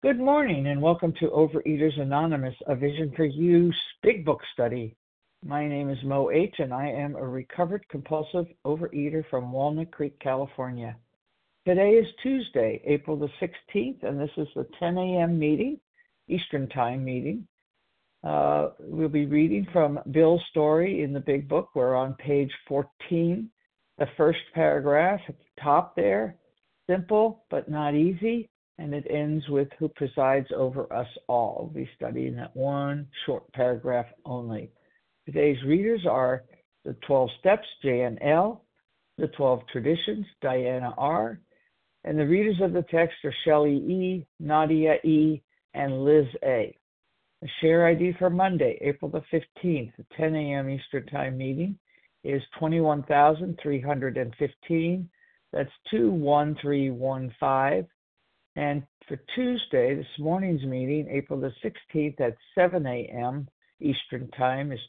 Good morning and welcome to Overeaters Anonymous, a Vision for You Big Book Study. My name is Mo H. and I am a recovered compulsive overeater from Walnut Creek, California. Today is Tuesday, April the 16th, and this is the 10 a.m. meeting, Eastern Time meeting. We'll be reading from Bill's story in the Big Book. We're on page 14, the first paragraph at the top there. Simple but not easy. And it ends with who presides over us all. We'll be studying that one short paragraph only. Today's readers are the 12 Steps, Jan L., the 12 Traditions, Diana R., and the readers of the text are Shelley E., Nadia E., and Liz A. The share ID for Monday, April the 15th, the 10 a.m. Eastern Time meeting is 21,315. That's 21315. And for Tuesday, this morning's meeting, April the 16th at 7 a.m. Eastern Time is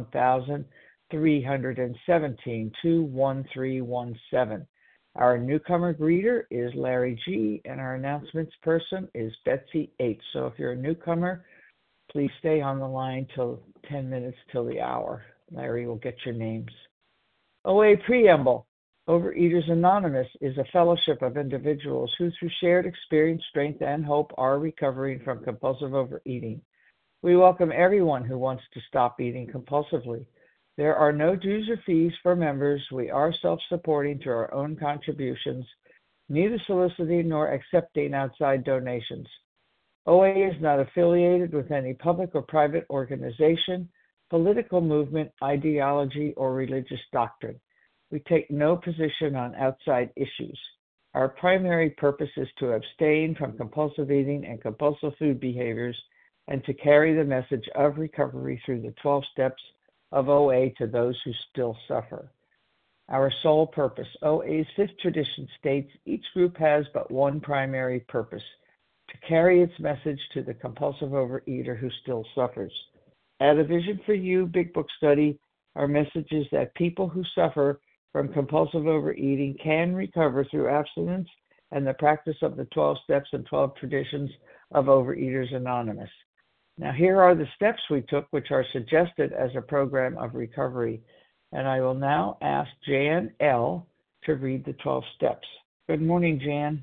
21,317, 21317. Our newcomer greeter is Larry G., and our announcements person is Betsy H. So if you're a newcomer, please stay on the line till 10 minutes till the hour. Larry will get your names. OA Preamble. Overeaters Anonymous is a fellowship of individuals who, through shared experience, strength, and hope, are recovering from compulsive overeating. We welcome everyone who wants to stop eating compulsively. There are no dues or fees for members. We are self-supporting through our own contributions, neither soliciting nor accepting outside donations. OA is not affiliated with any public or private organization, political movement, ideology, or religious doctrine. We take no position on outside issues. Our primary purpose is to abstain from compulsive eating and compulsive food behaviors and to carry the message of recovery through the 12 steps of OA to those who still suffer. Our sole purpose. OA's fifth tradition states each group has but one primary purpose, to carry its message to the compulsive overeater who still suffers. At a Vision for You Big Book Study, our message is that people who suffer from compulsive overeating can recover through abstinence and the practice of the 12 steps and 12 traditions of Overeaters Anonymous. Now, here are the steps we took, which are suggested as a program of recovery. And I will now ask Jan L. to read the 12 steps. Good morning, Jan.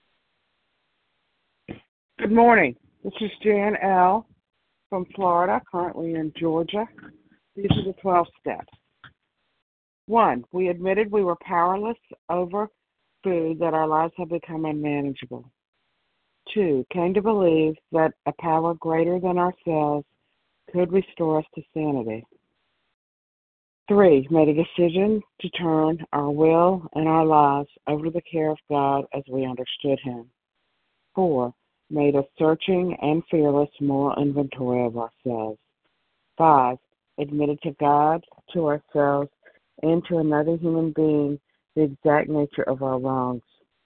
Good morning. This is Jan L. from Florida, currently in Georgia. These are the 12 steps. 1, we admitted we were powerless over food, that our lives have become unmanageable. 2, came to believe that a power greater than ourselves could restore us to sanity. 3, made a decision to turn our will and our lives over to the care of God as we understood Him. 4, made a searching and fearless moral inventory of ourselves. 5, admitted to God, to ourselves, and to another human being the exact nature of our wrongs.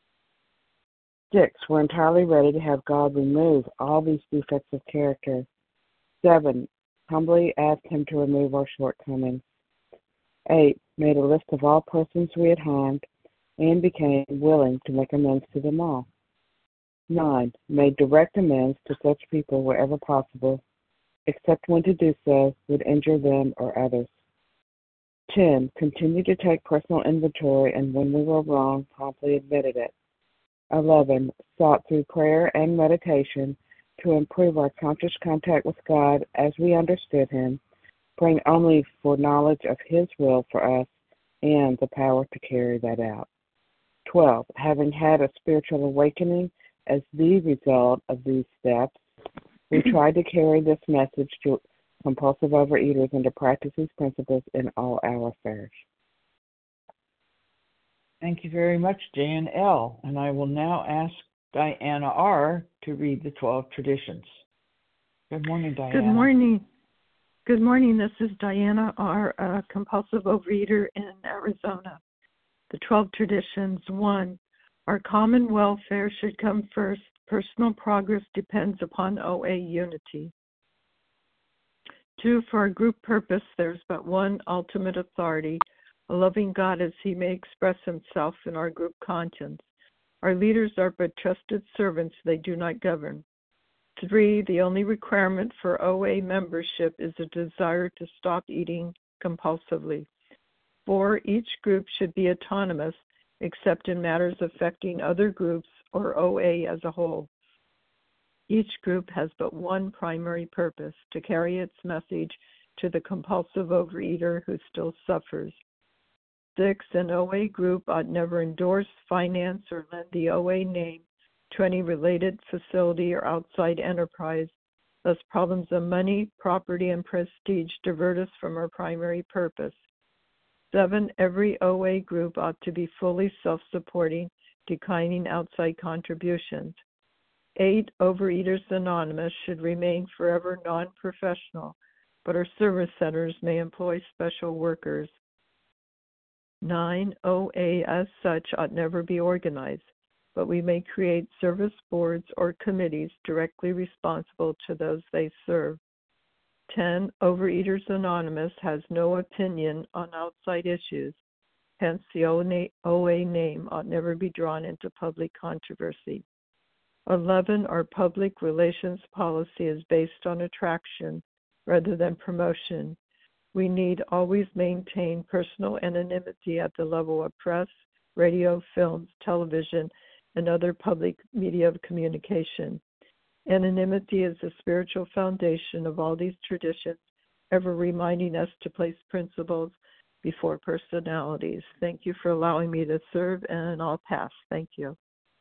6, we're entirely ready to have God remove all these defects of character. 7, humbly asked Him to remove our shortcomings. 8, made a list of all persons we had harmed and became willing to make amends to them all. 9, made direct amends to such people wherever possible, except when to do so would injure them or others. 10, continued to take personal inventory and when we were wrong, promptly admitted it. 11, sought through prayer and meditation to improve our conscious contact with God as we understood Him, praying only for knowledge of His will for us and the power to carry that out. 12, having had a spiritual awakening as the result of these steps, we tried to carry this message to compulsive overeaters and to practice these principles in all our affairs. Thank you very much, Jan L. And I will now ask Diana R. to read the 12 traditions. Good morning, Diana. Good morning. Good morning. This is Diana R., a compulsive overeater in Arizona. The 12 traditions. 1, our common welfare should come first. Personal progress depends upon OA unity. 2, for our group purpose, there's but one ultimate authority, a loving God as He may express Himself in our group conscience. Our leaders are but trusted servants, they do not govern. 3, the only requirement for OA membership is a desire to stop eating compulsively. 4, each group should be autonomous except in matters affecting other groups or OA as a whole. Each group has but one primary purpose, to carry its message to the compulsive overeater who still suffers. 6, an OA group ought never endorse, finance, or lend the OA name to any related facility or outside enterprise, lest problems of money, property, and prestige divert us from our primary purpose. 7, every OA group ought to be fully self-supporting, declining outside contributions. 8, Overeaters Anonymous should remain forever non-professional, but our service centers may employ special workers. 9, OA as such ought never be organized, but we may create service boards or committees directly responsible to those they serve. 10, Overeaters Anonymous has no opinion on outside issues. Hence, the OA name ought never be drawn into public controversy. 11, our public relations policy is based on attraction rather than promotion. We need always maintain personal anonymity at the level of press, radio, films, television, and other public media of communication. Anonymity is the spiritual foundation of all these traditions, ever reminding us to place principles before personalities. Thank you for allowing me to serve, and I'll pass. Thank you.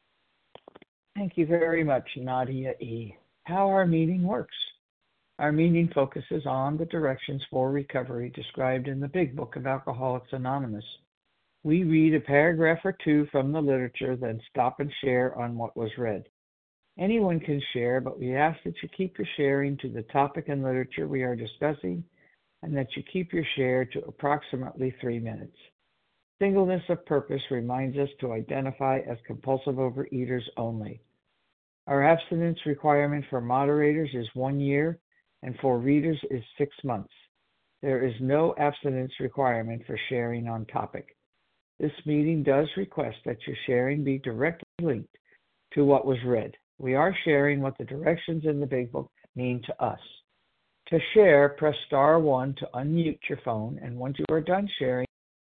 Thank you very much, Nadia E. How our meeting works. Our meeting focuses on the directions for recovery described in the Big Book of Alcoholics Anonymous. We read a paragraph or two from the literature, then stop and share on what was read. Anyone can share, but we ask that you keep your sharing to the topic and literature we are discussing, and that you keep your share to approximately 3 minutes. Singleness of purpose reminds us to identify as compulsive overeaters only. Our abstinence requirement for moderators is 1 year, and for readers is 6 months. There is no abstinence requirement for sharing on topic. This meeting does request that your sharing be directly linked to what was read. We are sharing what the directions in the Big Book mean to us. To share, press star 1 to unmute your phone, and once you are done sharing,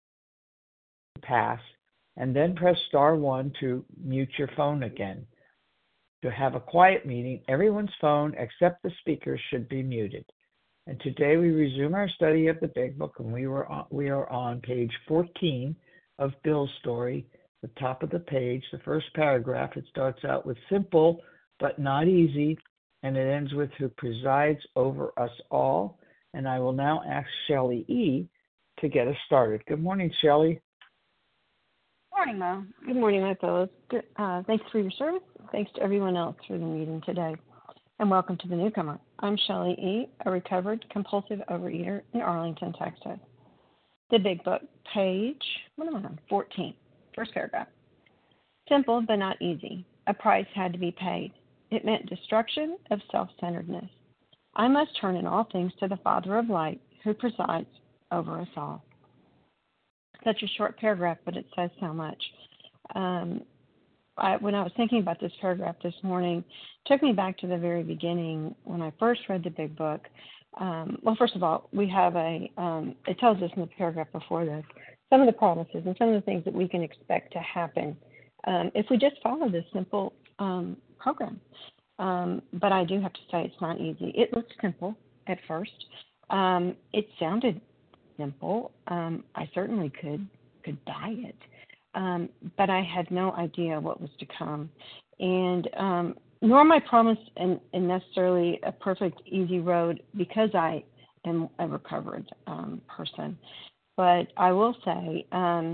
pass, and then press star 1 to mute your phone again. To have a quiet meeting, everyone's phone except the speaker should be muted. And today we resume our study of the Big Book, and we are on page 14 of Bill's story, the top of the page, the first paragraph. It starts out with simple but not easy, and it ends with who presides over us all. And I will now ask Shelley E. to get us started. Good morning, Shelley. Morning, Mo. Good morning, my fellows. Thanks for your service. Thanks to everyone else for the meeting today. And welcome to the newcomer. I'm Shelley E., a recovered compulsive overeater in Arlington, Texas. The Big Book, page 14, first paragraph. Simple but not easy. A price had to be paid. It meant destruction of self-centeredness. I must turn in all things to the Father of light, who presides over us all. Such a short paragraph, but it says so much. When I was thinking about this paragraph this morning, it took me back to the very beginning when I first read the Big Book. Well, first of all, we have it tells us in the paragraph before this, some of the promises and some of the things that we can expect to happen if we just follow this simple program. But I do have to say it's not easy. It looked simple at first. It sounded simple. I certainly could buy it. But I had no idea what was to come. And nor am I promised in necessarily a perfect, easy road because I am a recovered person. But I will say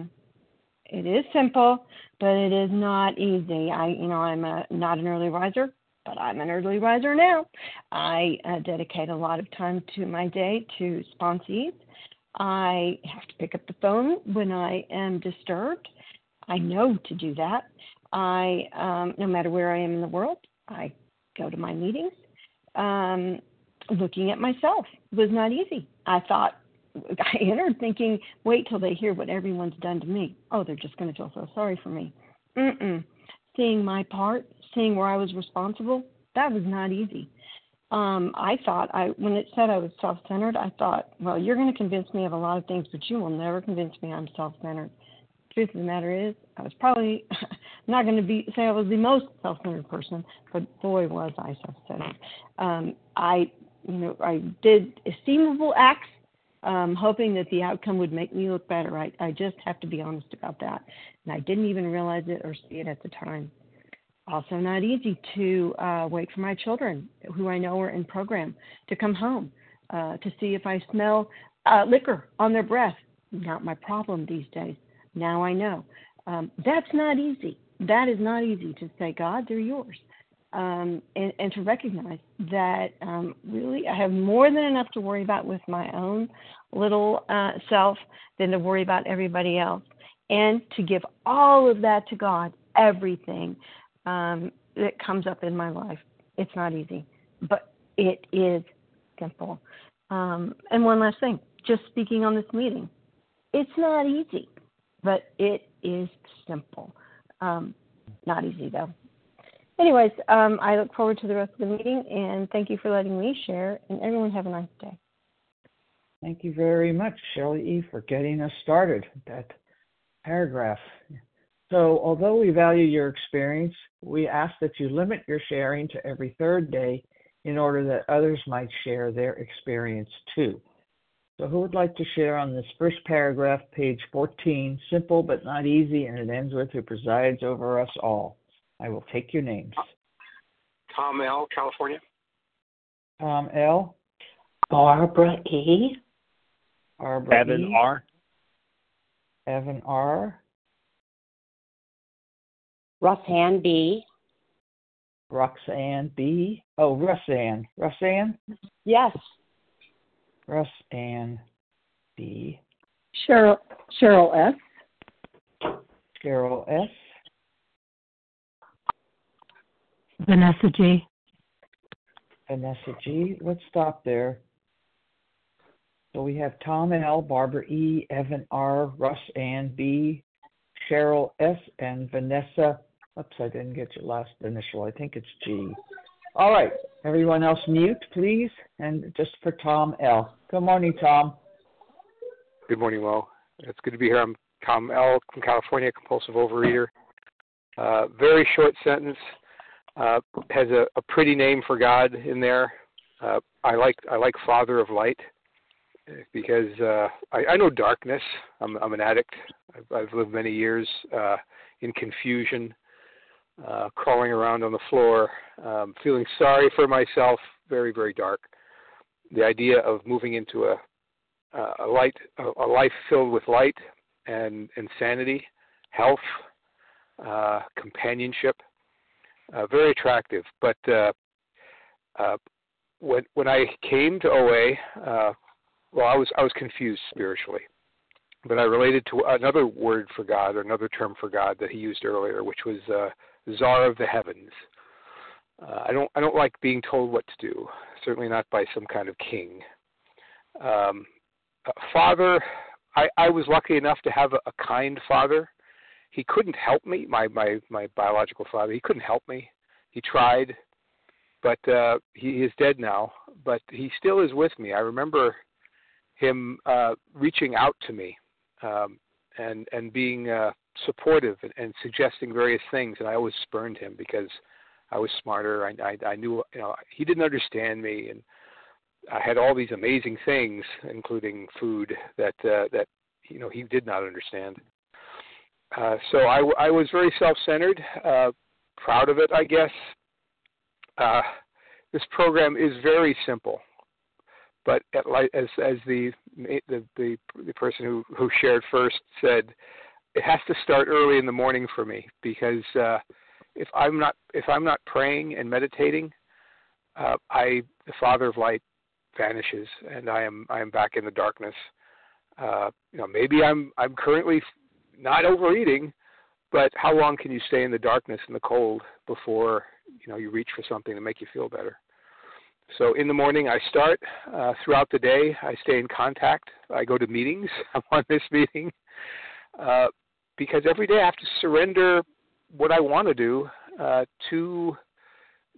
it is simple, but it is not easy. I'm not an early riser, but I'm an early riser now. I dedicate a lot of time to my day to sponsees. I have to pick up the phone when I am disturbed. I know to do that. No matter where I am in the world, I go to my meetings. Looking at myself was not easy. I entered thinking, wait till they hear what everyone's done to me. Oh, they're just going to feel so sorry for me. Seeing my part, seeing where I was responsible, That was not easy. I thought, when it said I was self-centered, I thought, well, you're going to convince me of a lot of things, but you will never convince me I'm self-centered. Truth of the matter is, I was probably not going to say I was the most self-centered person, but boy, was I self-centered. I did esteemable acts, hoping that the outcome would make me look better. I just have to be honest about that. And I didn't even realize it or see it at the time. Also not easy to wait for my children, who I know are in program, to come home to see if I smell liquor on their breath. Not my problem these days. Now I know. That's not easy. That is not easy to say, God, they're yours. And to recognize that really I have more than enough to worry about with my own little self than to worry about everybody else. And to give all of that to God, everything that comes up in my life. It's not easy, but it is simple. And one last thing, just speaking on this meeting, it's not easy, but it is simple. Not easy, though. Anyways, I look forward to the rest of the meeting, and thank you for letting me share, and everyone have a nice day. Thank you very much, Shelley E., for getting us started with that paragraph. So although we value your experience, we ask that you limit your sharing to every third day in order that others might share their experience too. So who would like to share on this first paragraph, page 14, simple but not easy, and it ends with who presides over us all? I will take your names. Tom L., California. Tom L. Barbara E. Barbara Evan E. R. Evan R. Roxanne B. Roxanne B. Oh, Russanne. Russanne? Yes. Russanne B. Cheryl S. Cheryl S. Vanessa G. Vanessa G. Let's stop there. So we have Tom L., Barbara E., Evan R., Russanne B., Cheryl S., and Vanessa. Oops, I didn't get your last initial. I think it's G. All right. Everyone else mute, please. And just for Tom L. Good morning, Tom. Good morning, Will. It's good to be here. I'm Tom L. from California, compulsive overeater. Very short sentence. Has a pretty name for God in there. I like Father of Light because I know darkness. I'm an addict. I've lived many years in confusion, crawling around on the floor, feeling sorry for myself. Very, very dark. The idea of moving into a life filled with light and sanity, health, companionship. Very attractive, but when I came to OA, I was confused spiritually, but I related to another word for God, or another term for God that he used earlier, which was Czar of the Heavens. I don't like being told what to do, certainly not by some kind of king. Father, I was lucky enough to have a kind father. He couldn't help me, my biological father. He couldn't help me. He tried, but he is dead now. But he still is with me. I remember him reaching out to me and being supportive and suggesting various things. And I always spurned him because I was smarter. I knew, he didn't understand me, and I had all these amazing things, including food, that he did not understand. So I was very self-centered, proud of it, I guess. This program is very simple, but as the person who shared first said, it has to start early in the morning for me, because if I'm not praying and meditating, the Father of Light vanishes, and I am back in the darkness. Maybe I'm currently not overeating, but how long can you stay in the darkness and the cold before you reach for something to make you feel better? So in the morning I start. Throughout the day I stay in contact. I go to meetings. I'm on this meeting because every day I have to surrender what I want to do to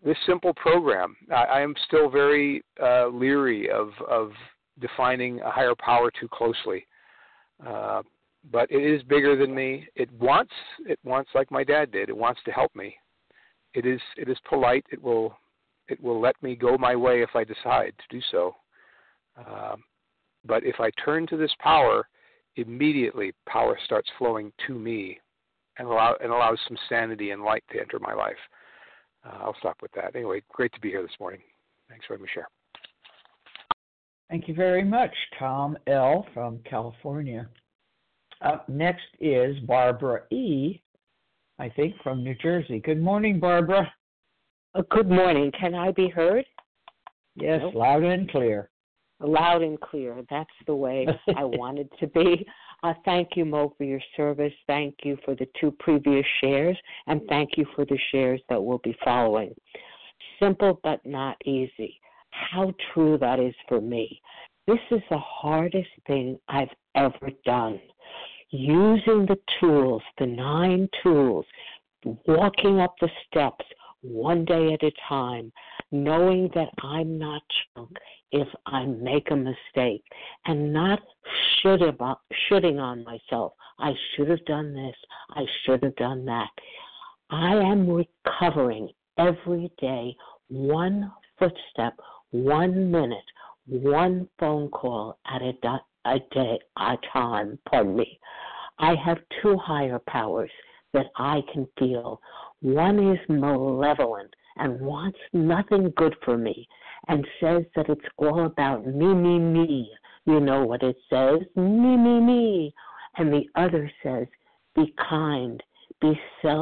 this simple program. I am still very leery of defining a higher power too closely. But it is bigger than me. It wants, like my dad did. It wants to help me. It is polite. It will let me go my way if I decide to do so. But if I turn to this power, immediately power starts flowing to me, and allows some sanity and light to enter my life. I'll stop with that. Anyway, great to be here this morning. Thanks for letting me share. Thank you very much, Tom L. from California. Up next is Barbara E., I think, from New Jersey. Good morning, Barbara. Good morning. Can I be heard? Yes, nope. Loud and clear. Loud and clear. That's the way I wanted to be. Thank you, Mo, for your service. Thank you for the 2 previous shares, and thank you for the shares that will be following. Simple but not easy. How true that is for me. This is the hardest thing I've ever done. Using the tools, the 9 tools, walking up the steps one day at a time, knowing that I'm not junk if I make a mistake, and not shooting on myself. I should have done this. I should have done that. I am recovering every day, 1 footstep, 1 minute, 1 phone call at a time. Pardon me. I have 2 higher powers that I can feel. One is malevolent and wants nothing good for me and says that it's all about me, me, me. You know what it says? Me, me, me. And the other says, be kind, be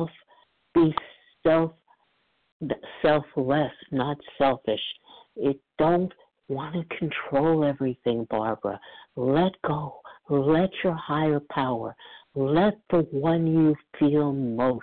selfless, not selfish. Don't want to control everything, Barbara. Let go. Let your higher power, let the one you feel most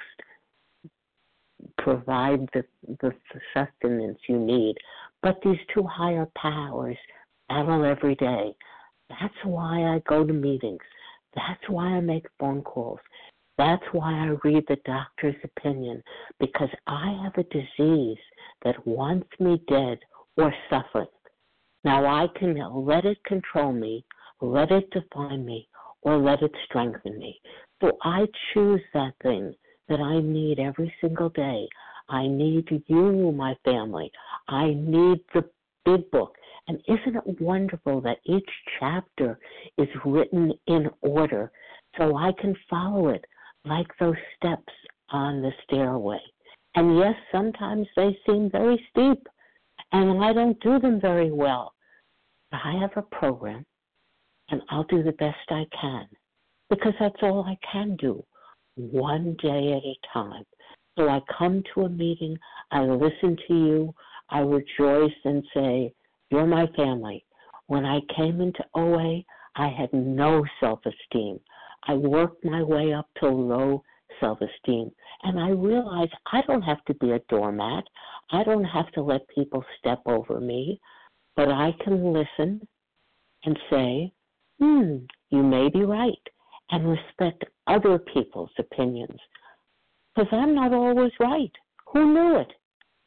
provide the sustenance you need. But these 2 higher powers battle every day. That's why I go to meetings. That's why I make phone calls. That's why I read the doctor's opinion, because I have a disease that wants me dead or suffering. Now I can let it control me, let it define me, or let it strengthen me. So I choose that thing that I need every single day. I need you, my family. I need the big book. And isn't it wonderful that each chapter is written in order so I can follow it like those steps on the stairway? And yes, sometimes they seem very steep, and I don't do them very well. But I have a program, and I'll do the best I can, because that's all I can do, one day at a time. So I come to a meeting, I listen to you, I rejoice and say, you're my family. When I came into OA, I had no self-esteem. I worked my way up to low self-esteem, and I realized I don't have to be a doormat. I don't have to let people step over me, but I can listen and say, you may be right, and respect other people's opinions, because I'm not always right. Who knew it?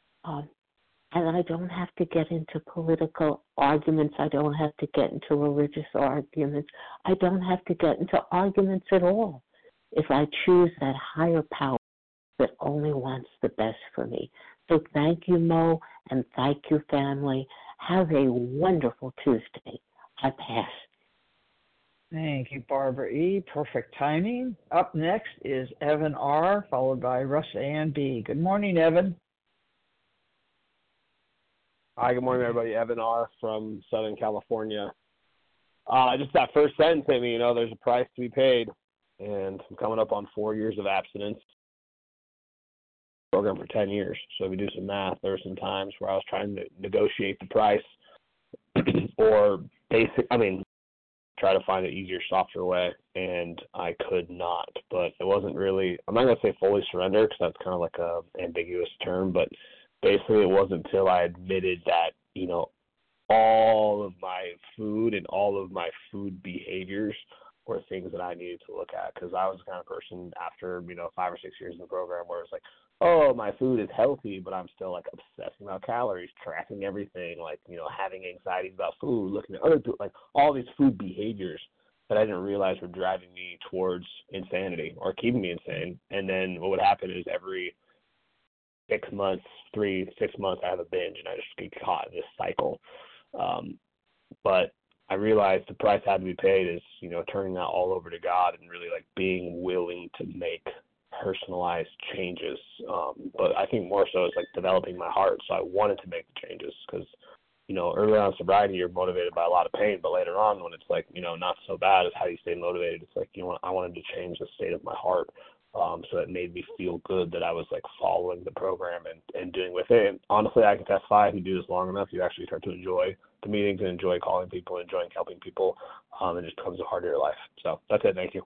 And I don't have to get into political arguments. I don't have to get into religious arguments. I don't have to get into arguments at all if I choose that higher power that only wants the best for me. So thank you, Mo, and thank you, family. Have a wonderful Tuesday. I pass. Thank you, Barbara E. Perfect timing. Up next is Evan R., followed by Russ Ann B. Good morning, Evan. Hi, good morning, everybody. Evan R. from Southern California. Just that first sentence hit me, there's a price to be paid, and I'm coming up on 4 years of abstinence. Program for 10 years. So if you do some math, there were some times where I was trying to negotiate the price or try to find an easier, softer way, and I could not. But it wasn't really, I'm not going to say fully surrender because that's kind of like a ambiguous term, but basically it wasn't until I admitted that, all of my food and all of my food behaviors were things that I needed to look at, because I was the kind of person after, 5 or 6 years in the program where it's like, oh, my food is healthy, but I'm still like obsessing about calories, tracking everything, like, having anxiety about food, looking at other food, like all these food behaviors that I didn't realize were driving me towards insanity or keeping me insane. And then what would happen is every 6 months, 6 months, I have a binge and I just get caught in this cycle. But I realized the price had to be paid is, turning that all over to God and really like being willing to make personalized changes. But I think more so it's like developing my heart. So I wanted to make the changes because, early on in sobriety, you're motivated by a lot of pain, but later on when it's like, not so bad, is how do you stay motivated? It's like, I wanted to change the state of my heart. So it made me feel good that I was like following the program and doing with it. And honestly, I can testify, if you do this long enough, you actually start to enjoy the meetings and enjoy calling people, enjoying helping people. It just becomes a part of your life. So that's it. Thank you.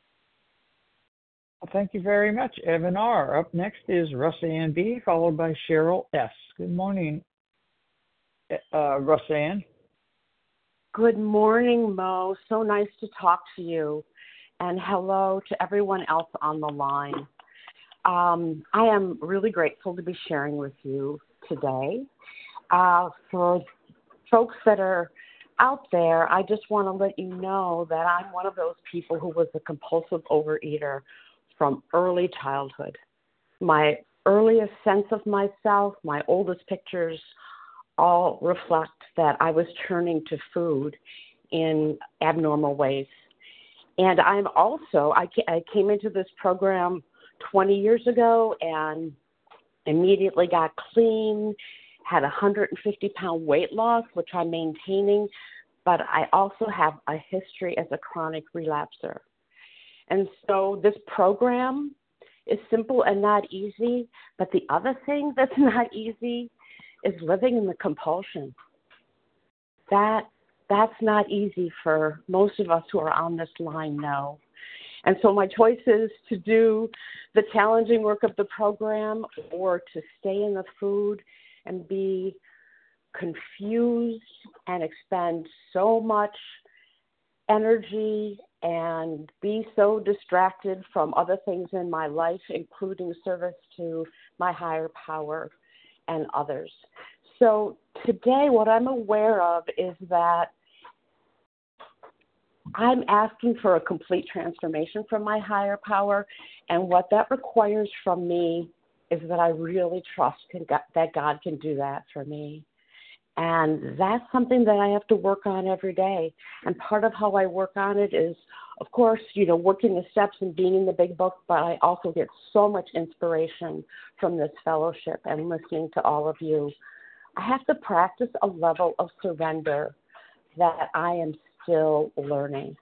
Well, thank you very much, Evan R. Up next is Russ-Ann B., followed by Cheryl S. Good morning, Russ-Ann. Good morning, Mo. So nice to talk to you. And hello to everyone else on the line. I am really grateful to be sharing with you today. For folks that are out there, I just want to let you know that I'm one of those people who was a compulsive overeater from early childhood. My earliest sense of myself, my oldest pictures, all reflect that I was turning to food in abnormal ways. And I'm also, I came into this program 20 years ago and immediately got clean, had a 150-pound weight loss, which I'm maintaining, but I also have a history as a chronic relapser. And so this program is simple and not easy, but the other thing that's not easy is living in the compulsion. That's not easy for most of us who are on this line now. And so my choice is to do the challenging work of the program or to stay in the food and be confused and expend so much energy and be so distracted from other things in my life, including service to my higher power and others. So today what I'm aware of is that I'm asking for a complete transformation from my higher power, and what that requires from me is that I really trust that God can do that for me. And that's something that I have to work on every day. And part of how I work on it is, of course, working the steps and being in the big book, but I also get so much inspiration from this fellowship and listening to all of you. I have to practice a level of surrender that I am still learning.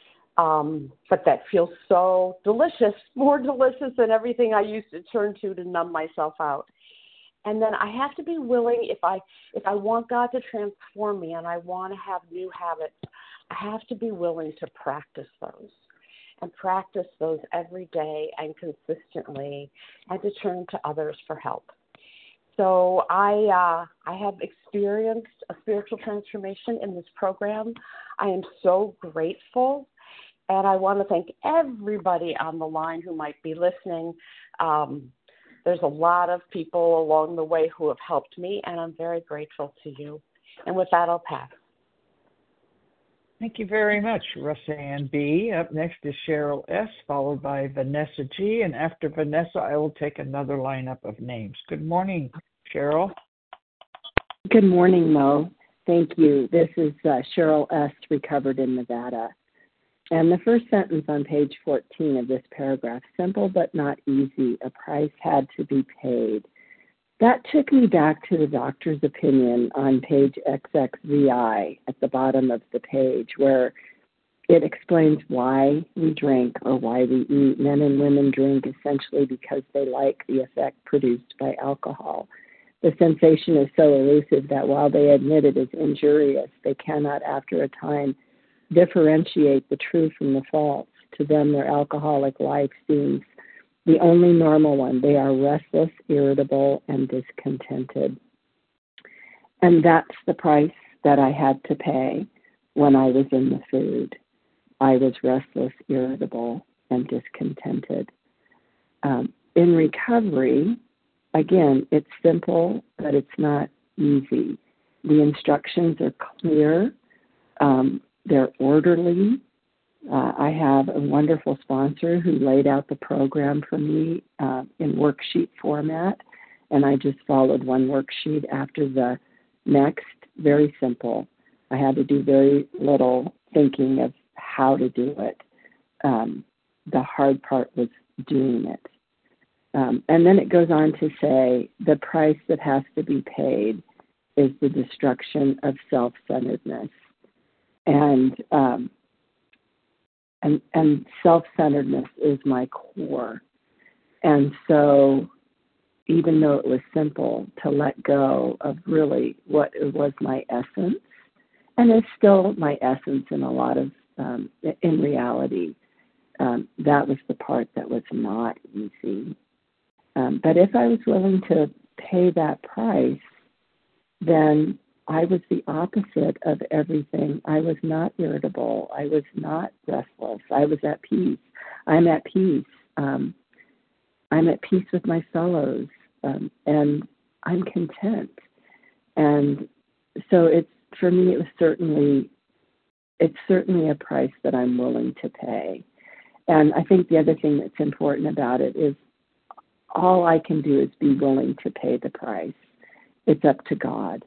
But that feels so delicious, more delicious than everything I used to turn to numb myself out. And then I have to be willing, if I want God to transform me and I want to have new habits, I have to be willing to practice those and practice those every day and consistently, and to turn to others for help. So I have experienced a spiritual transformation in this program. I am so grateful, and I want to thank everybody on the line who might be listening. There's a lot of people along the way who have helped me, and I'm very grateful to you. And with that, I'll pass. Thank you very much, Russ-Ann B. Up next is Cheryl S., followed by Vanessa G. And after Vanessa, I will take another lineup of names. Good morning, Cheryl. Good morning, Mo. Thank you. This is Cheryl S., recovered in Nevada. And the first sentence on page 14 of this paragraph, simple but not easy, a price had to be paid. That took me back to the doctor's opinion on page XXVI at the bottom of the page, where it explains why we drink or why we eat. Men and women drink essentially because they like the effect produced by alcohol. The sensation is so elusive that while they admit it is injurious, they cannot, after a time, differentiate the true from the false. To them, their alcoholic life seems the only normal one. They are restless, irritable, and discontented. And that's the price that I had to pay when I was in the food. I was restless, irritable, and discontented. In recovery, again, it's simple, but it's not easy. The instructions are clear. They're orderly. I have a wonderful sponsor who laid out the program for me in worksheet format, and I just followed one worksheet after the next. Very simple. I had to do very little thinking of how to do it. The hard part was doing it. And then it goes on to say the price that has to be paid is the destruction of self-centeredness. And self-centeredness is my core. And so even though it was simple to let go of really what it was my essence, and it's still my essence in a lot of, in reality, that was the part that was not easy. But if I was willing to pay that price, then I was the opposite of everything. I was not irritable. I was not restless. I was at peace. I'm at peace. I'm at peace with my fellows, and I'm content. And so for me, it's certainly a price that I'm willing to pay. And I think the other thing that's important about it is all I can do is be willing to pay the price. It's up to God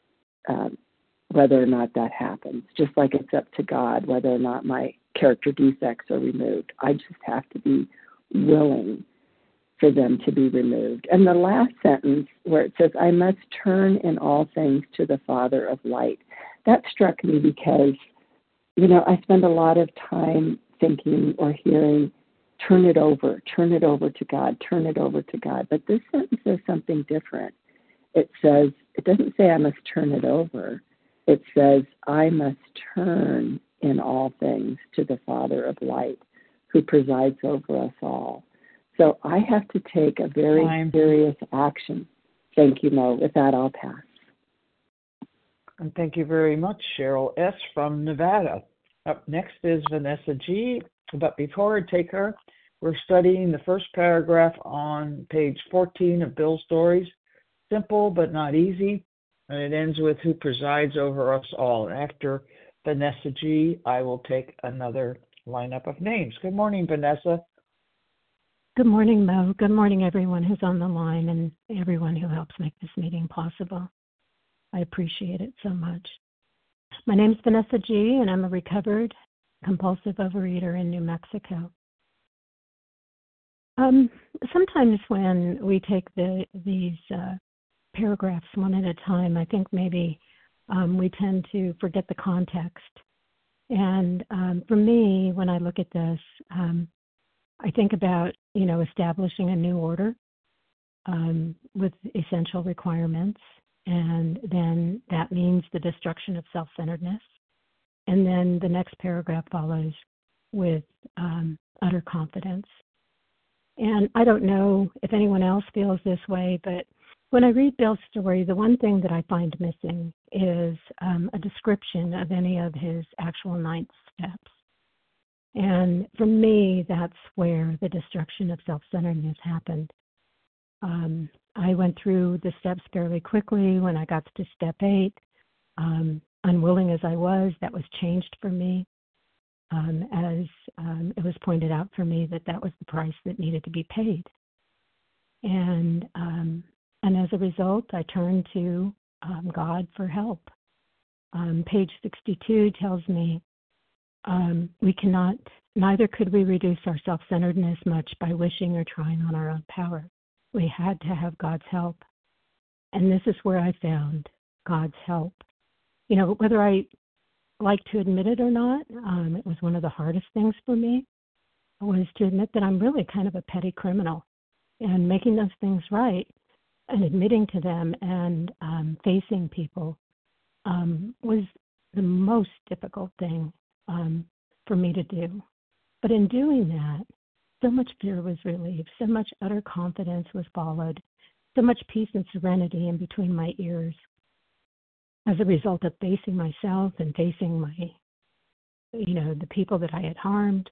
whether or not that happens, just like it's up to God whether or not my character defects are removed. I just have to be willing for them to be removed. And the last sentence where it says, I must turn in all things to the Father of light, that struck me because, I spend a lot of time thinking or hearing, turn it over to God, turn it over to God. But this sentence says something different. It doesn't say I must turn it over. It says I must turn in all things to the Father of light who presides over us all. So I have to take a very serious action. Thank you, Mo. With that, I'll pass. And thank you very much, Cheryl S. from Nevada. Up next is Vanessa G. But before I take her, we're studying the first paragraph on page 14 of Bill's Stories. Simple but not easy. And it ends with who presides over us all. And after Vanessa G., I will take another lineup of names. Good morning, Vanessa. Good morning, Mo. Good morning, everyone who's on the line and everyone who helps make this meeting possible. I appreciate it so much. My name's Vanessa G., and I'm a recovered compulsive overeater in New Mexico. Sometimes when we take these paragraphs one at a time, I think maybe we tend to forget the context. And for me, when I look at this, I think about, establishing a new order with essential requirements. And then that means the destruction of self-centeredness. And then the next paragraph follows with utter confidence. And I don't know if anyone else feels this way, but when I read Bill's story, the one thing that I find missing is a description of any of his actual 9 steps. And for me, that's where the destruction of self-centeredness happened. I went through the steps fairly quickly. When I got to step 8, unwilling as I was, that was changed for me. As it was pointed out for me that was the price that needed to be paid. And as a result, I turned to God for help. Page 62 tells me neither could we reduce our self-centeredness much by wishing or trying on our own power. We had to have God's help. And this is where I found God's help. Whether I like to admit it or not, it was one of the hardest things for me, was to admit that I'm really kind of a petty criminal. And making those things right and admitting to them and facing people was the most difficult thing for me to do. But in doing that, so much fear was relieved, so much utter confidence was followed, so much peace and serenity in between my ears as a result of facing myself and facing the people that I had harmed.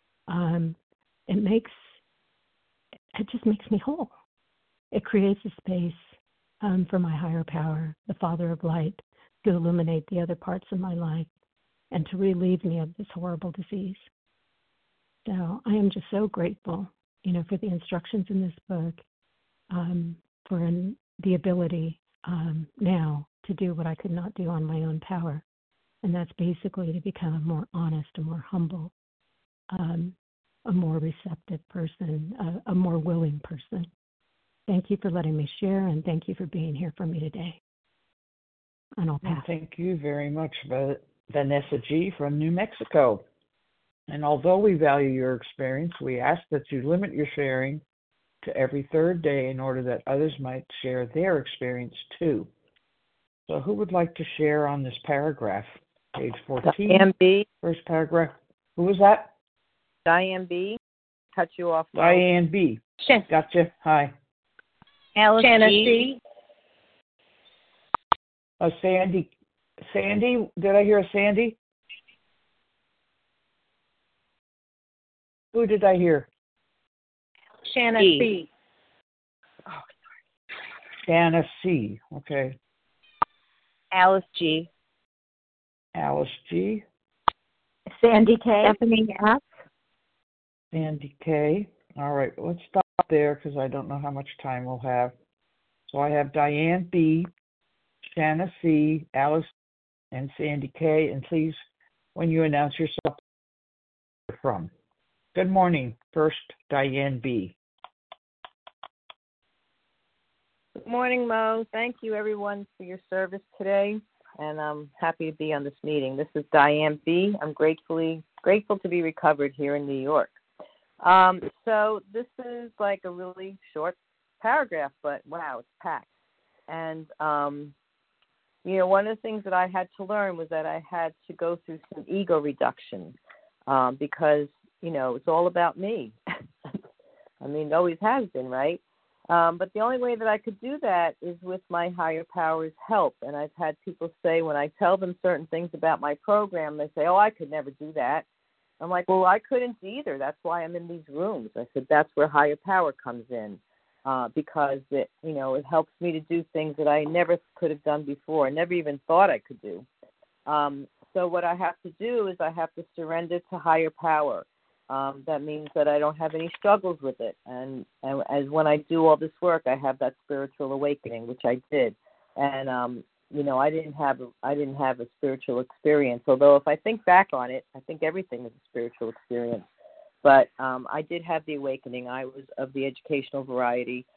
It just makes me whole. It creates a space for my higher power, the Father of Light, to illuminate the other parts of my life and to relieve me of this horrible disease. So I am just so grateful, for the instructions in this book, for the ability now to do what I could not do on my own power. And that's basically to become a more honest, a more humble, a more receptive person, a more willing person. Thank you for letting me share, and thank you for being here for me today. And I'll pass. Thank you very much, Vanessa G. from New Mexico. And although we value your experience, we ask that you limit your sharing to every third day in order that others might share their experience too. So who would like to share on this paragraph? Page 14. Diane B. First paragraph. Who was that? Diane B. Cut you off. Diane B. Gotcha. Hi. Alice G. Sandy. Sandy? Did I hear a Sandy? Who did I hear? Shanna C. Oh, Shanna C. Okay. Alice G. Alice G. Sandy K. Stephanie F. Sandy K. All right, let's stop there because I don't know how much time we'll have. So I have Diane B., Shanna C., Alice, and Sandy K. And please, when you announce yourself, from. Good morning. First, Diane B. Good morning, Mo. Thank you, everyone, for your service today, and I'm happy to be on this meeting. This is Diane B. I'm grateful to be recovered here in New York. So this is like a really short paragraph, but wow, it's packed. And, one of the things that I had to learn was that I had to go through some ego reduction because, it's all about me. I mean, it always has been, right? But the only way that I could do that is with my higher power's help. And I've had people say when I tell them certain things about my program, they say, oh, I could never do that. I'm like, well, I couldn't either. That's why I'm in these rooms. I said, that's where higher power comes in because it helps me to do things that I never could have done before. I never even thought I could do. So what I have to do is I have to surrender to higher power. That means that I don't have any struggles with it. And as when I do all this work, I have that spiritual awakening, which I did. And, I didn't have a spiritual experience. Although if I think back on it, I think everything is a spiritual experience. But I did have the awakening. I was of the educational variety.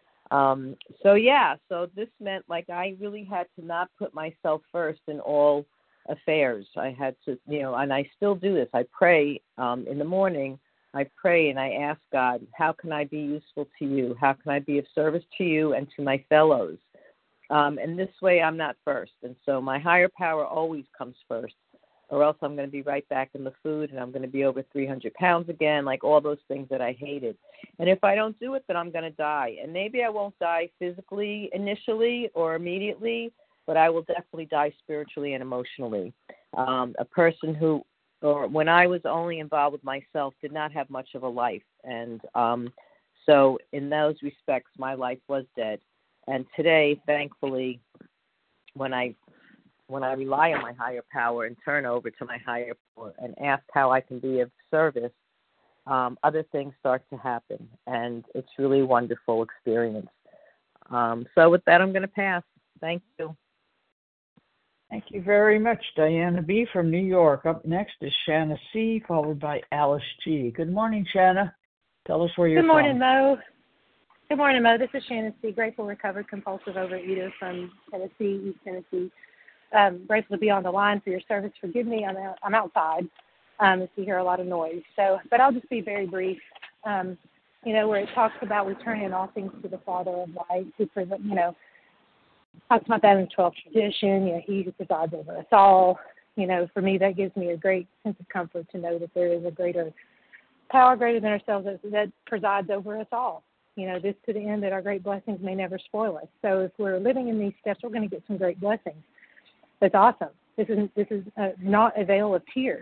So this meant like I really had to not put myself first in all affairs. I had to, and I still do this. I pray in the morning. I pray and I ask God, how can I be useful to you? How can I be of service to you and to my fellows? And this way I'm not first. And so my higher power always comes first, or else I'm going to be right back in the food and I'm going to be over 300 pounds again, like all those things that I hated. And if I don't do it, then I'm going to die. And maybe I won't die physically initially or immediately, but I will definitely die spiritually and emotionally. A person who, or when I was only involved with myself, did not have much of a life. And so in those respects, my life was dead. And today, thankfully, when I rely on my higher power and turn over to my higher power and ask how I can be of service, other things start to happen. And it's really a wonderful experience. So with that, I'm going to pass. Thank you. Thank you very much, Diana B. from New York. Up next is Shanna C., followed by Alice G. Good morning, Shanna. Tell us where you're from. Good morning, Mo. Good morning, Mo. This is Shanna C., grateful, recovered, compulsive overeater from Tennessee, East Tennessee. Grateful to be on the line for your service. Forgive me, I'm outside if you hear a lot of noise. But I'll just be very brief. Where it talks about returning all things to the Father of Light, who talks about that in the 12th tradition. He who presides over us all. For me, that gives me a great sense of comfort to know that there is a greater power, greater than ourselves, that presides over us all. This to the end that our great blessings may never spoil us. So if we're living in these steps, we're going to get some great blessings. That's awesome. This is not a veil of tears.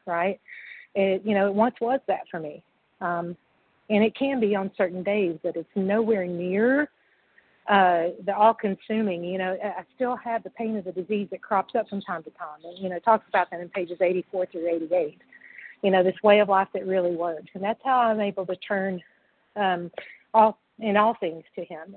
right? It once was that for me. And it can be on certain days, but it's nowhere near the all-consuming. I still have the pain of the disease that crops up from time to time. And, it talks about that in pages 84 through 88. This way of life that really works. And that's how I'm able to turn all things to him,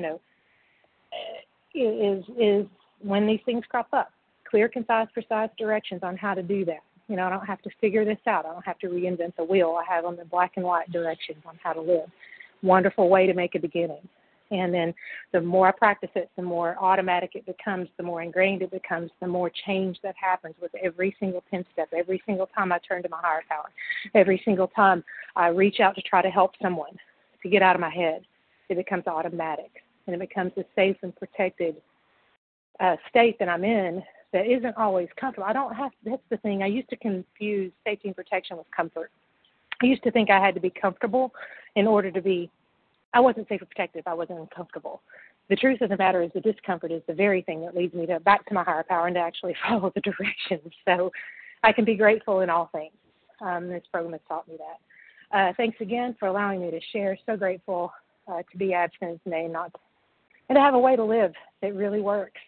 is when these things crop up. Clear, concise, precise directions on how to do that. I don't have to figure this out. I don't have to reinvent the wheel. I have them in black and white directions on how to live. Wonderful way to make a beginning. And then the more I practice it, the more automatic it becomes, the more ingrained it becomes, the more change that happens with every single 10 step, every single time I turn to my higher power, every single time I reach out to try to help someone to get out of my head. It becomes automatic, and it becomes a safe and protected state that I'm in that isn't always comfortable. That's the thing. I used to confuse safety and protection with comfort. I used to think I had to be comfortable in order to be, I wasn't safe or protected if I wasn't uncomfortable. The truth of the matter is the discomfort is the very thing that leads me back to my higher power and to actually follow the directions. So I can be grateful in all things. This program has taught me that. Thanks again for allowing me to share. So grateful to be abstinent today and to have a way to live that really works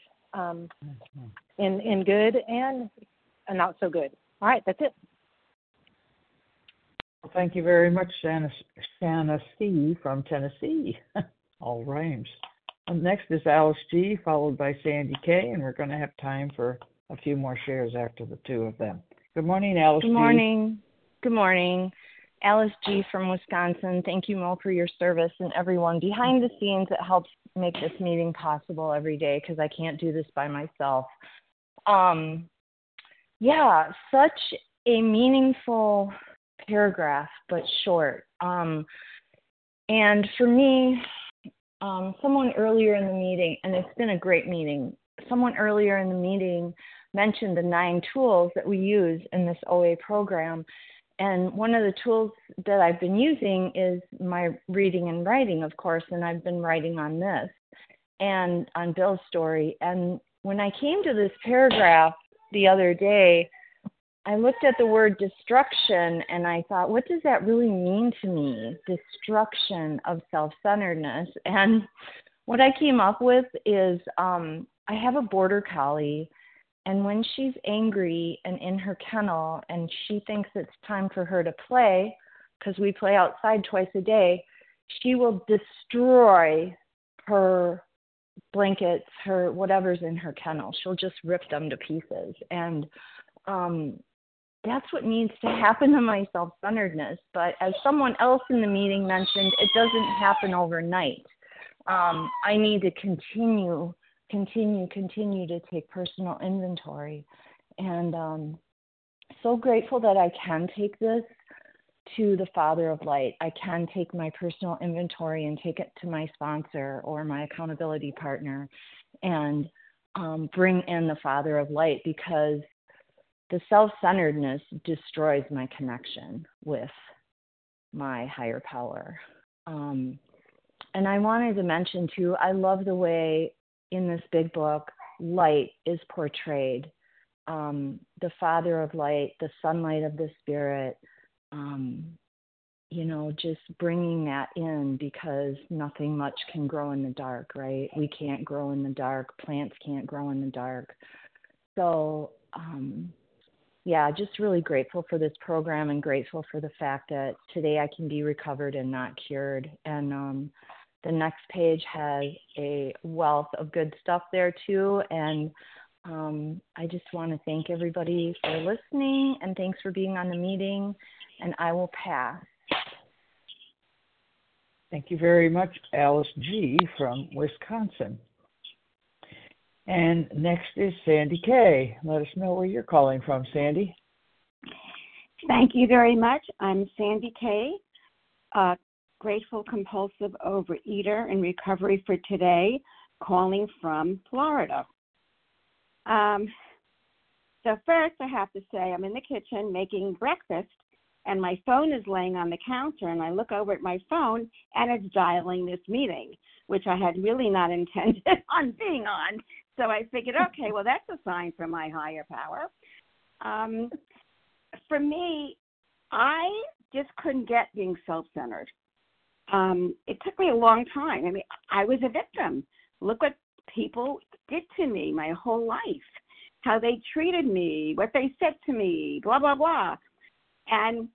in good and not so good. All right, that's it. Well, thank you very much, Shanna C. from Tennessee. All rhymes. Next is Alice G., followed by Sandy K., and we're going to have time for a few more shares after the two of them. Good morning, Alice G. Good morning. Good morning. Alice G. from Wisconsin. Thank you, Mo, for your service and everyone behind the scenes that helps make this meeting possible every day, because I can't do this by myself. Such a meaningful paragraph, but short. And for me, someone earlier in the meeting, and it's been a great meeting, someone earlier in the meeting mentioned the 9 tools that we use in this OA program. And one of the tools that I've been using is my reading and writing, of course, and I've been writing on this and on Bill's story. And when I came to this paragraph the other day, I looked at the word destruction and I thought, what does that really mean to me? Destruction of self-centeredness. And what I came up with is I have a border collie, and when she's angry and in her kennel and she thinks it's time for her to play, because we play outside twice a day, she will destroy her blankets, her whatever's in her kennel. She'll just rip them to pieces. And that's what needs to happen to my self-centeredness. But as someone else in the meeting mentioned, it doesn't happen overnight. I need to continue to take personal inventory. And so grateful that I can take this to the Father of Light. I can take my personal inventory and take it to my sponsor or my accountability partner and bring in the Father of Light, because the self-centeredness destroys my connection with my higher power. And I wanted to mention too, I love the way in this big book, light is portrayed. The Father of Light, the sunlight of the Spirit, just bringing that in, because nothing much can grow in the dark, right? We can't grow in the dark. Plants can't grow in the dark. So, just really grateful for this program and grateful for the fact that today I can be recovered and not cured. And the next page has a wealth of good stuff there too. And I just want to thank everybody for listening, and thanks for being on the meeting. And I will pass. Thank you very much, Alice G. from Wisconsin. And next is Sandy K. Let us know where you're calling from, Sandy. Thank you very much. I'm Sandy K., grateful compulsive overeater in recovery for today, calling from Florida. So first I have to say I'm in the kitchen making breakfast, and my phone is laying on the counter, and I look over at my phone, and it's dialing this meeting, which I had really not intended on being on. So I figured, okay, well, that's a sign from my higher power. for me, I just couldn't get being self-centered. It took me a long time. I mean, I was a victim. Look what people did to me my whole life, how they treated me, what they said to me, blah, blah, blah. And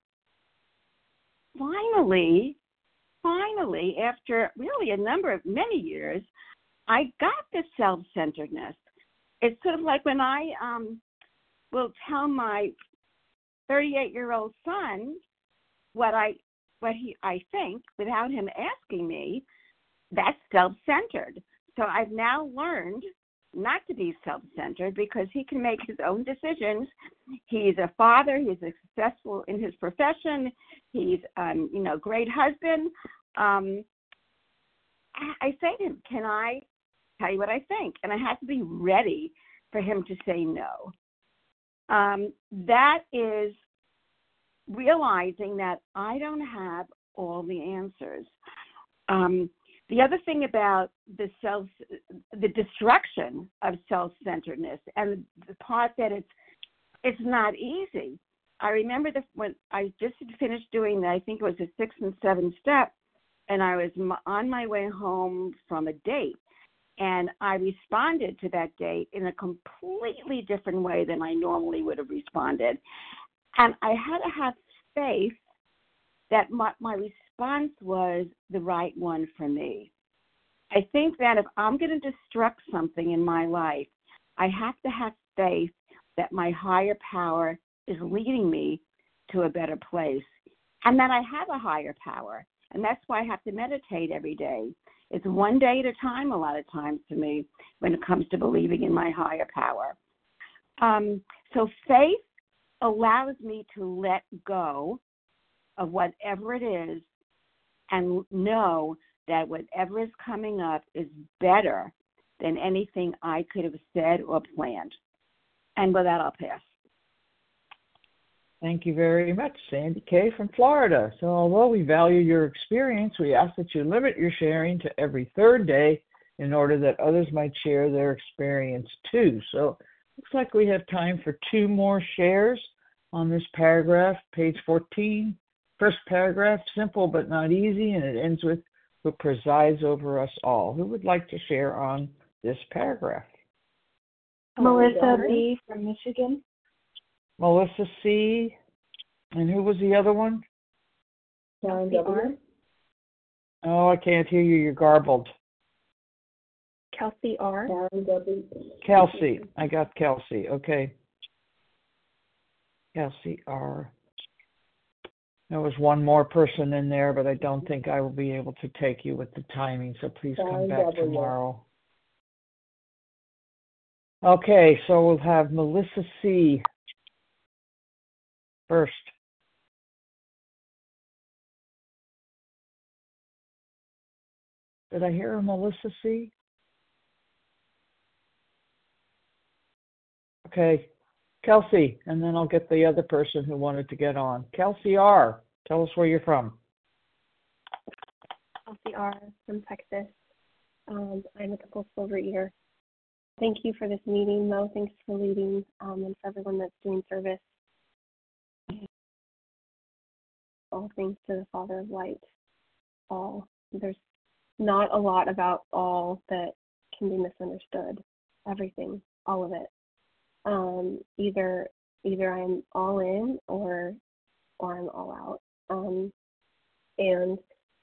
finally, after really many years, I got the self-centeredness. It's sort of like when I will tell my 38-year-old son what I think without him asking me. That's self-centered. So I've now learned not to be self-centered because he can make his own decisions. He's a father. He's successful in his profession. He's, great husband. I say to him, can I tell you what I think? And I have to be ready for him to say no. That is realizing that I don't have all the answers. The other thing about the destruction of self-centeredness and the part that it's not easy. I remember when I just had finished doing that, I think it was a 6 and 7 step, and I was on my way home from a date, and I responded to that date in a completely different way than I normally would have responded. And I had to have faith that my response was the right one for me. I think that if I'm going to destruct something in my life, I have to have faith that my higher power is leading me to a better place, and that I have a higher power. And that's why I have to meditate every day. It's one day at a time a lot of times for me when it comes to believing in my higher power. So faith allows me to let go of whatever it is and know that whatever is coming up is better than anything I could have said or planned. And with that, I'll pass. Thank you very much, Sandy Kay from Florida. So although we value your experience, we ask that you limit your sharing to every third day in order that others might share their experience too. So looks like we have time for 2 more shares on this paragraph, page 14. First paragraph, simple but not easy, and it ends with, who presides over us all. Who would like to share on this paragraph? Melissa B. from Michigan. Melissa C. And who was the other one? Kelsey R. Oh, I can't hear you. You're garbled. Kelsey R. Kelsey. I got Kelsey. Okay. Kelsey R. There was one more person in there, but I don't think I will be able to take you with the timing, so please come back tomorrow. Okay, so we'll have Melissa C. first. Did I hear a Melissa C? Okay, Kelsey, and then I'll get the other person who wanted to get on. Kelsey R., tell us where you're from. Kelsey R. from Texas. I'm a compulsive overeater. Thank you for this meeting, Mo. Thanks for leading, and for everyone that's doing service. All things to the Father of Light. All. There's not a lot about all that can be misunderstood. Everything, all of it. Either I'm all in or I'm all out. And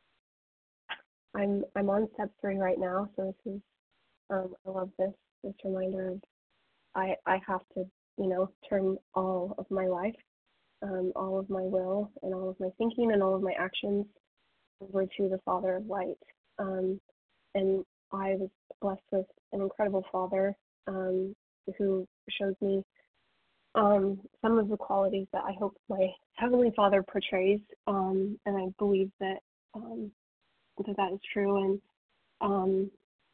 I'm on step 3 right now, so this is I love this reminder of I have to, turn all of my life, all of my will and all of my thinking and all of my actions over to the Father of Light. And I was blessed with an incredible father who showed me some of the qualities that I hope my Heavenly Father portrays, and I believe that that is true. And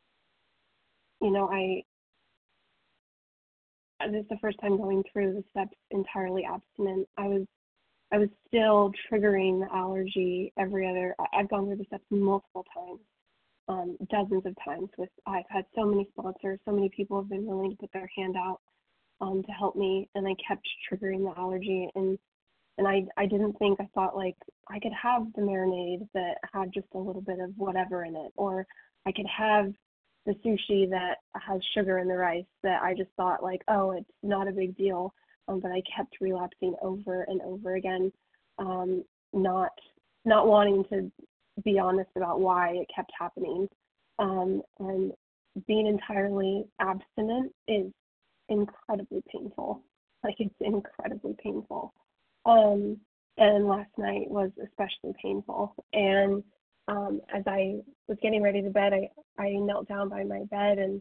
this is the first time going through the steps entirely abstinent. I was still triggering the allergy I've gone through the steps multiple times, dozens of times. I've had so many sponsors, so many people have been willing to put their hand out to help me, and I kept triggering the allergy. And I didn't think, I thought like I could have the marinade that had just a little bit of whatever in it, or I could have the sushi that has sugar in the rice, that I just thought like, oh, it's not a big deal. But I kept relapsing over and over again, not wanting to be honest about why it kept happening. And being entirely abstinent is incredibly painful. Like, it's incredibly painful. And last night was especially painful. And as I was getting ready to bed, I knelt down by my bed, and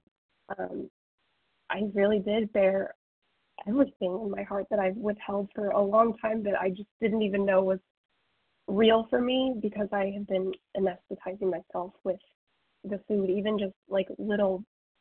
I really did bear everything in my heart that I've withheld for a long time, that I just didn't even know was real for me, because I have been anesthetizing myself with the food, even just like little,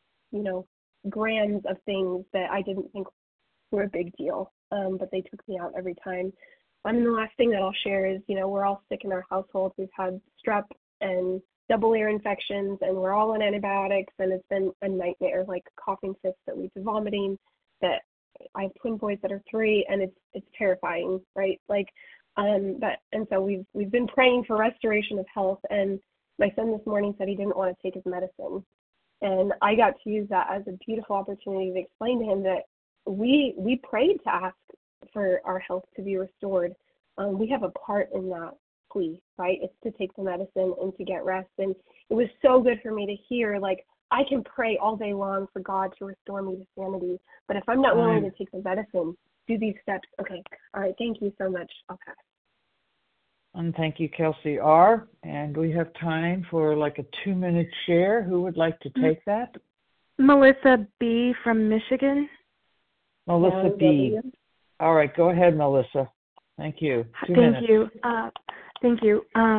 grams of things that I didn't think were a big deal, but they took me out every time. And the last thing that I'll share is, we're all sick in our household. We've had strep and double ear infections, and we're all on antibiotics, and it's been a nightmare, like coughing fits that lead to vomiting. That I have twin boys that are 3, and it's terrifying, right? Like, and so we've been praying for restoration of health. And my son this morning said he didn't want to take his medicine, and I got to use that as a beautiful opportunity to explain to him that we prayed to ask for our health to be restored. We have a part in that plea, right? It's to take the medicine and to get rest. And it was so good for me to hear, like, I can pray all day long for God to restore me to sanity, but if I'm not willing to take the medicine, do these steps. Okay. All right. Thank you so much. I'll pass. And thank you, Kelsey R. And we have time for like a 2-minute share. Who would like to take that? Melissa B. from Michigan. Melissa B. All right. Go ahead, Melissa. Thank you. 2 minutes. Thank you.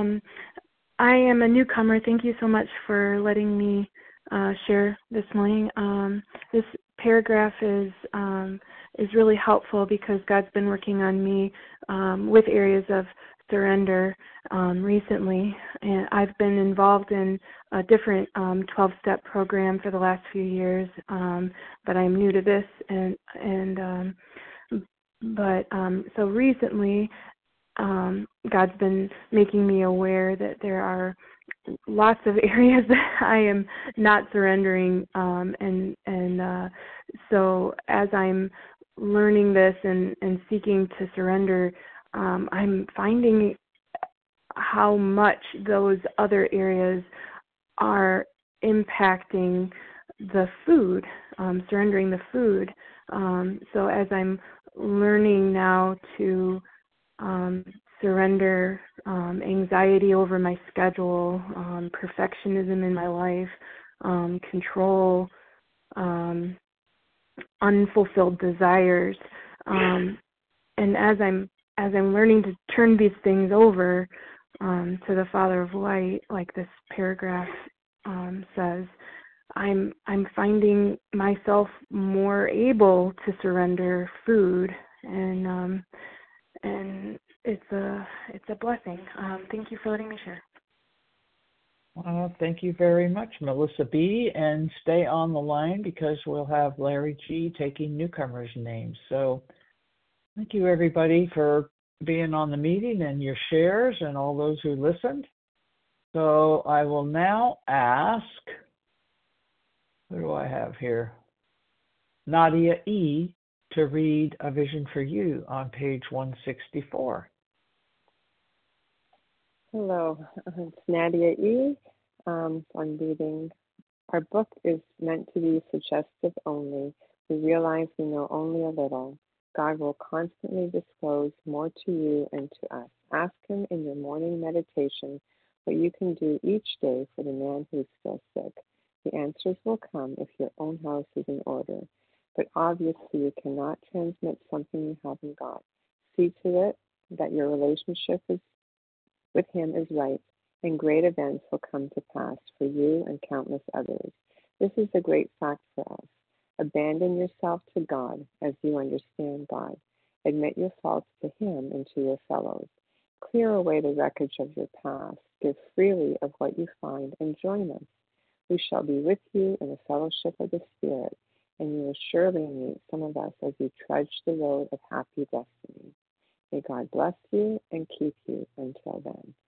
I am a newcomer. Thank you so much for letting me share this morning. This paragraph is really helpful because God's been working on me with areas of surrender recently, and I've been involved in a different 12-step program for the last few years, but I'm new to this, so recently God's been making me aware that there are lots of areas that I am not surrendering, so as I'm learning this and seeking to surrender, I'm finding how much those other areas are impacting the food, surrendering the food. So as I'm learning now to surrender anxiety over my schedule, perfectionism in my life, control, unfulfilled desires, and as I'm learning to turn these things over to the Father of Light, like this paragraph says, I'm finding myself more able to surrender food, and it's a blessing. Thank you for letting me share. Well, thank you very much, Melissa B. And stay on the line because we'll have Larry G. taking newcomers' names. So thank you, everybody, for being on the meeting and your shares and all those who listened. So I will now ask, who do I have here? Nadia E. to read A Vision for You on page 164. Hello, it's Nadia E. I'm reading. Our book is meant to be suggestive only. We realize we know only a little. God will constantly disclose more to you and to us. Ask Him in your morning meditation what you can do each day for the man who is still sick. The answers will come if your own house is in order. But obviously you cannot transmit something you haven't got. See to it that your relationship with Him is right, and great events will come to pass for you and countless others. This is a great fact for us. Abandon yourself to God as you understand God. Admit your faults to Him and to your fellows. Clear away the wreckage of your past. Give freely of what you find and join us. We shall be with you in the fellowship of the Spirit. and you will surely meet some of us as you trudge the road of happy destiny. May God bless you and keep you until then.